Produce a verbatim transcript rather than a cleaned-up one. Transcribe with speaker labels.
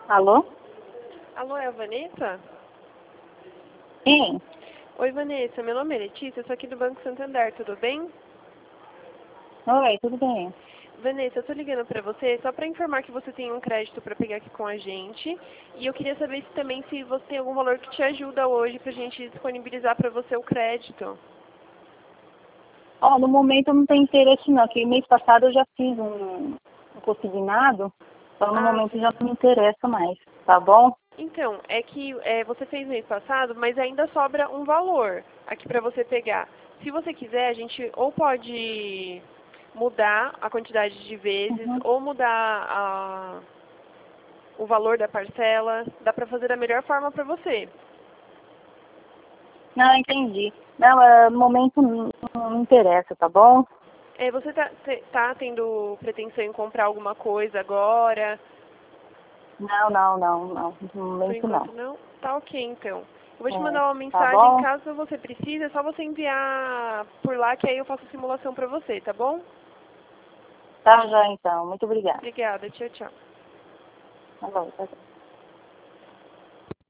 Speaker 1: Alô?
Speaker 2: Alô, é a Vanessa?
Speaker 1: Sim.
Speaker 2: Oi, Vanessa. Meu nome é Letícia, eu sou aqui do Banco Santander, tudo bem?
Speaker 1: Oi, tudo bem?
Speaker 2: Vanessa, eu tô ligando pra você só pra informar que você tem um crédito pra pegar aqui com a gente. E eu queria saber se também se você tem algum valor que te ajuda hoje pra gente disponibilizar pra você o crédito.
Speaker 1: Ó, no momento eu não tenho interesse não, que mês passado eu já fiz um, um consignado, então no
Speaker 2: Ah,
Speaker 1: momento
Speaker 2: sim.
Speaker 1: já não me interessa mais, tá bom?
Speaker 2: Então, é que é, você fez mês passado, mas ainda sobra um valor aqui pra você pegar. Se você quiser, a gente ou pode mudar a quantidade de vezes,
Speaker 1: Uhum.
Speaker 2: ou mudar a o valor da parcela, dá para fazer da melhor forma para você.
Speaker 1: Não, entendi. Não, é, no momento não, não me interessa, tá bom?
Speaker 2: É, você tá, te- tá tendo pretensão em comprar alguma coisa agora?
Speaker 1: Não, não, não, não, no
Speaker 2: Por
Speaker 1: momento não.
Speaker 2: enquanto não? Tá ok, então. Eu vou te
Speaker 1: É,
Speaker 2: mandar uma
Speaker 1: tá
Speaker 2: mensagem,
Speaker 1: bom?
Speaker 2: caso você precise, é só você enviar por lá que aí eu faço a simulação para você, tá bom?
Speaker 1: Tá já então, muito obrigada.
Speaker 2: Obrigada, tchau, tchau.
Speaker 1: Tá bom, tá bom.